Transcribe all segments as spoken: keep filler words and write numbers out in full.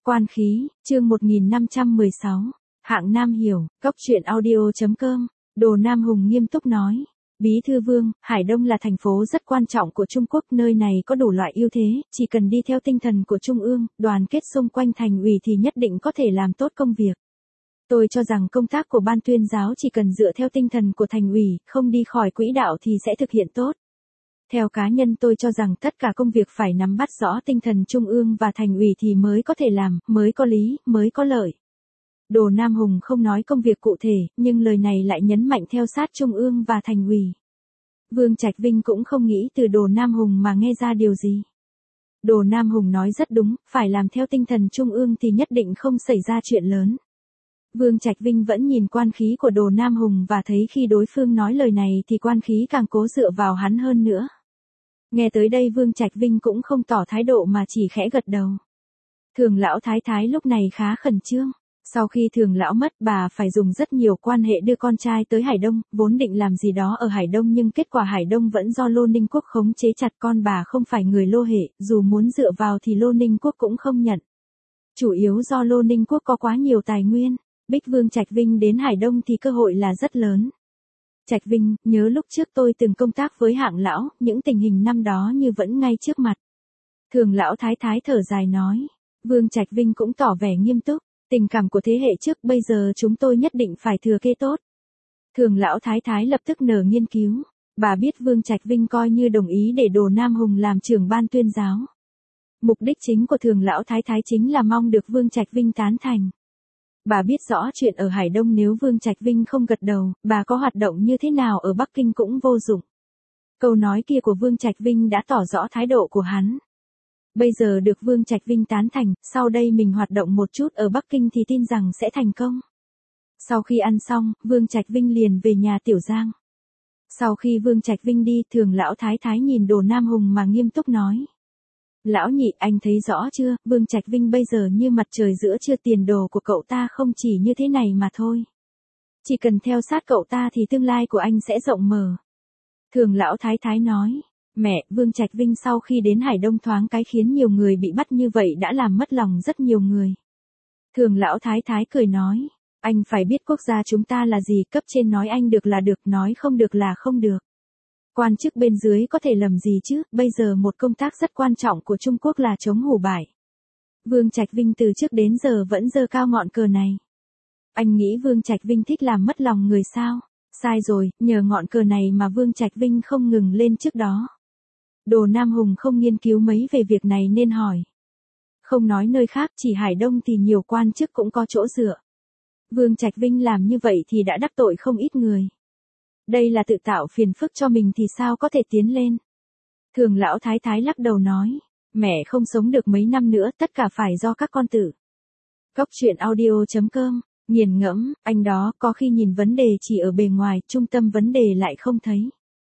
Quan khí, chương một nghìn năm trăm mười sáu. Hạng Nam hiểu, Cốc truyện audio.com. Đồ Nam Hùng nghiêm túc nói. Bí thư Vương, Hải Đông là thành phố rất quan trọng của Trung Quốc, nơi này có đủ loại ưu thế, chỉ cần đi theo tinh thần của Trung ương, đoàn kết xung quanh thành ủy thì nhất định có thể làm tốt công việc. Tôi cho rằng công tác của ban tuyên giáo chỉ cần dựa theo tinh thần của thành ủy, không đi khỏi quỹ đạo thì sẽ thực hiện tốt. Theo cá nhân tôi cho rằng tất cả công việc phải nắm bắt rõ tinh thần Trung ương và thành ủy thì mới có thể làm, mới có lý, mới có lợi. Đồ Nam Hùng không nói công việc cụ thể, nhưng lời này lại nhấn mạnh theo sát Trung ương và thành ủy. Vương Trạch Vinh cũng không nghĩ từ Đồ Nam Hùng mà nghe ra điều gì. Đồ Nam Hùng nói rất đúng, phải làm theo tinh thần Trung ương thì nhất định không xảy ra chuyện lớn. Vương Trạch Vinh vẫn nhìn quan khí của Đồ Nam Hùng và thấy khi đối phương nói lời này thì quan khí càng cố dựa vào hắn hơn nữa. Nghe tới đây Vương Trạch Vinh cũng không tỏ thái độ mà chỉ khẽ gật đầu. Thường lão thái thái lúc này khá khẩn trương. Sau khi thường lão mất, bà phải dùng rất nhiều quan hệ đưa con trai tới Hải Đông, vốn định làm gì đó ở Hải Đông nhưng kết quả Hải Đông vẫn do Lô Ninh Quốc khống chế chặt, con bà không phải người Lô hệ, dù muốn dựa vào thì Lô Ninh Quốc cũng không nhận. Chủ yếu do Lô Ninh Quốc có quá nhiều tài nguyên, Bích Vương Trạch Vinh đến Hải Đông thì cơ hội là rất lớn. Trạch Vinh, nhớ lúc trước tôi từng công tác với Hạng lão, những tình hình năm đó như vẫn ngay trước mặt. Thường lão thái thái thở dài nói. Vương Trạch Vinh cũng tỏ vẻ nghiêm túc. Tình cảm của thế hệ trước bây giờ chúng tôi nhất định phải thừa kế tốt. Thường lão thái thái lập tức nở nghiên cứu. Bà biết Vương Trạch Vinh coi như đồng ý để Đồ Nam Hùng làm trưởng ban tuyên giáo. Mục đích chính của thường lão thái thái chính là mong được Vương Trạch Vinh tán thành. Bà biết rõ chuyện ở Hải Đông nếu Vương Trạch Vinh không gật đầu, bà có hoạt động như thế nào ở Bắc Kinh cũng vô dụng. Câu nói kia của Vương Trạch Vinh đã tỏ rõ thái độ của hắn. Bây giờ được Vương Trạch Vinh tán thành, sau đây mình hoạt động một chút ở Bắc Kinh thì tin rằng sẽ thành công. Sau khi ăn xong, Vương Trạch Vinh liền về nhà Tiểu Giang. Sau khi Vương Trạch Vinh đi, thường lão thái thái nhìn Đồ Nam Hùng mà nghiêm túc nói. Lão nhị, anh thấy rõ chưa, Vương Trạch Vinh bây giờ như mặt trời giữa trưa, tiền đồ của cậu ta không chỉ như thế này mà thôi. Chỉ cần theo sát cậu ta thì tương lai của anh sẽ rộng mở. Thường lão thái thái nói. Mẹ, Vương Trạch Vinh sau khi đến Hải Đông thoáng cái khiến nhiều người bị bắt như vậy đã làm mất lòng rất nhiều người. Thường lão thái thái cười nói, anh phải biết quốc gia chúng ta là gì, cấp trên nói anh được là được, nói không được là không được. Quan chức bên dưới có thể làm gì chứ, bây giờ một công tác rất quan trọng của Trung Quốc là chống hủ bại. Vương Trạch Vinh từ trước đến giờ vẫn giơ cao ngọn cờ này. Anh nghĩ Vương Trạch Vinh thích làm mất lòng người sao? Sai rồi, nhờ ngọn cờ này mà Vương Trạch Vinh không ngừng lên trước đó. Đồ Nam Hùng không nghiên cứu mấy về việc này nên hỏi. Không nói nơi khác, chỉ Hải Đông thì nhiều quan chức cũng có chỗ dựa. Vương Trạch Vinh làm như vậy thì đã đắc tội không ít người. Đây là tự tạo phiền phức cho mình thì sao có thể tiến lên. Thường lão thái thái lắc đầu nói, mẹ không sống được mấy năm nữa, tất cả phải do các con tự. Cốc truyện audio.com, nghiền ngẫm, anh đó có khi nhìn vấn đề chỉ ở bề ngoài, trung tâm vấn đề lại không thấy.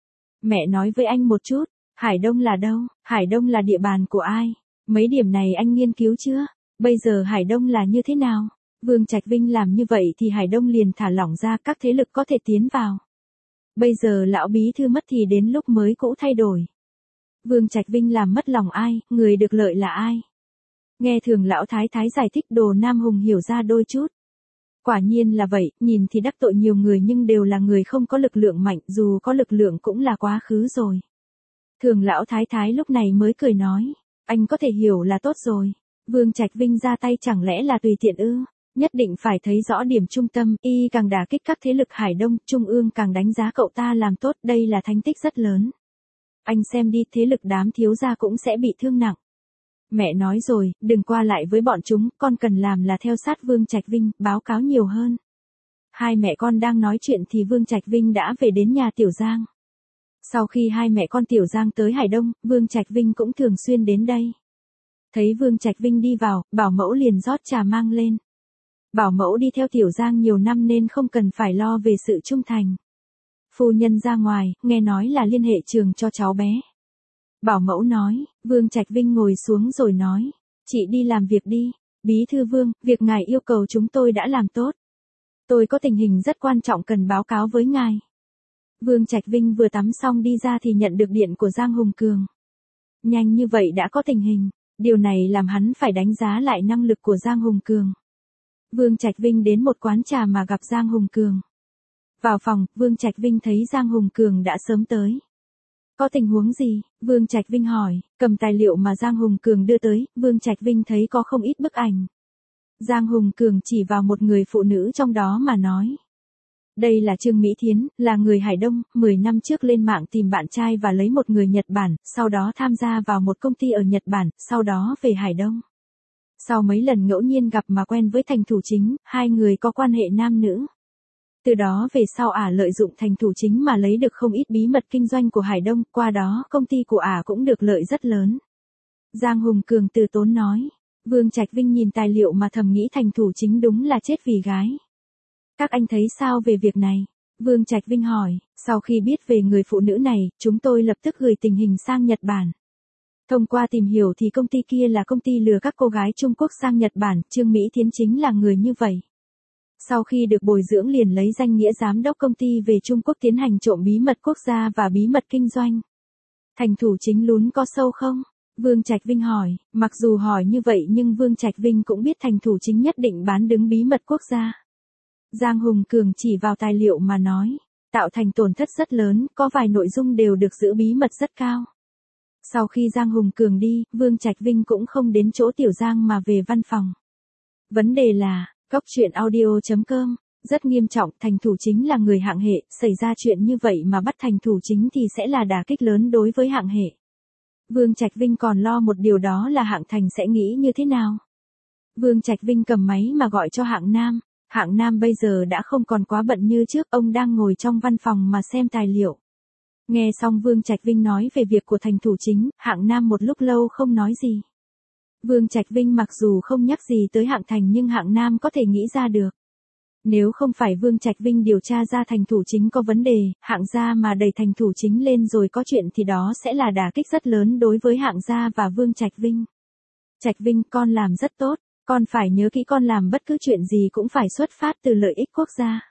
Mẹ nói với anh một chút. Hải Đông là đâu? Hải Đông là địa bàn của ai? Mấy điểm này anh nghiên cứu chưa? Bây giờ Hải Đông là như thế nào? Vương Trạch Vinh làm như vậy thì Hải Đông liền thả lỏng ra, các thế lực có thể tiến vào. Bây giờ lão bí thư mất thì đến lúc mới cũ thay đổi. Vương Trạch Vinh làm mất lòng ai, người được lợi là ai? Nghe thường lão thái thái giải thích, Đồ Nam Hùng hiểu ra đôi chút. Quả nhiên là vậy, nhìn thì đắc tội nhiều người nhưng đều là người không có lực lượng mạnh, dù có lực lượng cũng là quá khứ rồi. Thường lão thái thái lúc này mới cười nói, anh có thể hiểu là tốt rồi. Vương Trạch Vinh ra tay chẳng lẽ là tùy tiện ư? Nhất định phải thấy rõ điểm trung tâm, y càng đả kích các thế lực Hải Đông, Trung ương càng đánh giá cậu ta làm tốt, đây là thành tích rất lớn. Anh xem đi, thế lực đám thiếu gia cũng sẽ bị thương nặng. Mẹ nói rồi, đừng qua lại với bọn chúng, con cần làm là theo sát Vương Trạch Vinh, báo cáo nhiều hơn. Hai mẹ con đang nói chuyện thì Vương Trạch Vinh đã về đến nhà Tiểu Giang. Sau khi hai mẹ con Tiểu Giang tới Hải Đông, Vương Trạch Vinh cũng thường xuyên đến đây. Thấy Vương Trạch Vinh đi vào, bảo mẫu liền rót trà mang lên. Bảo mẫu đi theo Tiểu Giang nhiều năm nên không cần phải lo về sự trung thành. Phu nhân ra ngoài, nghe nói là liên hệ trường cho cháu bé. Bảo mẫu nói, Vương Trạch Vinh ngồi xuống rồi nói, chị đi làm việc đi. Bí thư Vương, việc ngài yêu cầu chúng tôi đã làm tốt. Tôi có tình hình rất quan trọng cần báo cáo với ngài. Vương Trạch Vinh vừa tắm xong đi ra thì nhận được điện của Giang Hùng Cường. Nhanh như vậy đã có tình hình. Điều này làm hắn phải đánh giá lại năng lực của Giang Hùng Cường. Vương Trạch Vinh đến một quán trà mà gặp Giang Hùng Cường. Vào phòng, Vương Trạch Vinh thấy Giang Hùng Cường đã sớm tới. Có tình huống gì? Vương Trạch Vinh hỏi, cầm tài liệu mà Giang Hùng Cường đưa tới, Vương Trạch Vinh thấy có không ít bức ảnh. Giang Hùng Cường chỉ vào một người phụ nữ trong đó mà nói. Đây là Trương Mỹ Thiến, là người Hải Đông, mười năm trước lên mạng tìm bạn trai và lấy một người Nhật Bản, sau đó tham gia vào một công ty ở Nhật Bản, sau đó về Hải Đông. Sau mấy lần ngẫu nhiên gặp mà quen với Thành Thủ Chính, hai người có quan hệ nam nữ. Từ đó về sau ả lợi dụng Thành Thủ Chính mà lấy được không ít bí mật kinh doanh của Hải Đông, qua đó công ty của ả cũng được lợi rất lớn. Giang Hùng Cường từ tốn nói. Vương Trạch Vinh nhìn tài liệu mà thầm nghĩ Thành Thủ Chính đúng là chết vì gái. Các anh thấy sao về việc này? Vương Trạch Vinh hỏi, sau khi biết về người phụ nữ này, chúng tôi lập tức gửi tình hình sang Nhật Bản. Thông qua tìm hiểu thì công ty kia là công ty lừa các cô gái Trung Quốc sang Nhật Bản, Trương Mỹ Thiến chính là người như vậy. Sau khi được bồi dưỡng liền lấy danh nghĩa giám đốc công ty về Trung Quốc tiến hành trộm bí mật quốc gia và bí mật kinh doanh. Thành Thủ Chính lún có sâu không? Vương Trạch Vinh hỏi, mặc dù hỏi như vậy nhưng Vương Trạch Vinh cũng biết Thành Thủ Chính nhất định bán đứng bí mật quốc gia. Giang Hùng Cường chỉ vào tài liệu mà nói, tạo thành tổn thất rất lớn, có vài nội dung đều được giữ bí mật rất cao. Sau khi Giang Hùng Cường đi, Vương Trạch Vinh cũng không đến chỗ Tiểu Giang mà về văn phòng. Vấn đề là, Góc Chuyện Audio chấm com, rất nghiêm trọng, Thành Thủ Chính là người hạng hệ, xảy ra chuyện như vậy mà bắt Thành Thủ Chính thì sẽ là đả kích lớn đối với hạng hệ. Vương Trạch Vinh còn lo một điều đó là Hạng Thành sẽ nghĩ như thế nào. Vương Trạch Vinh cầm máy mà gọi cho Hạng Nam. Hạng Nam bây giờ đã không còn quá bận như trước, ông đang ngồi trong văn phòng mà xem tài liệu. Nghe xong Vương Trạch Vinh nói về việc của Thành Thủ Chính, Hạng Nam một lúc lâu không nói gì. Vương Trạch Vinh mặc dù không nhắc gì tới Hạng Thành nhưng Hạng Nam có thể nghĩ ra được. Nếu không phải Vương Trạch Vinh điều tra ra Thành Thủ Chính có vấn đề, Hạng gia mà đẩy Thành Thủ Chính lên rồi có chuyện thì đó sẽ là đả kích rất lớn đối với Hạng gia và Vương Trạch Vinh. Trạch Vinh, con làm rất tốt, con phải nhớ kỹ con làm bất cứ chuyện gì cũng phải xuất phát từ lợi ích quốc gia.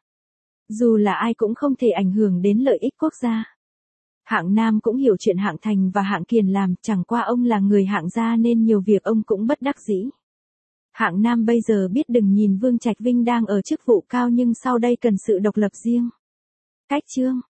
Dù là ai cũng không thể ảnh hưởng đến lợi ích quốc gia. Hạng Nam cũng hiểu chuyện Hạng Thành và Hạng Kiền làm, chẳng qua ông là người Hạng gia nên nhiều việc ông cũng bất đắc dĩ. Hạng Nam bây giờ biết đừng nhìn Vương Trạch Vinh đang ở chức vụ cao nhưng sau đây cần sự độc lập riêng. Cách chương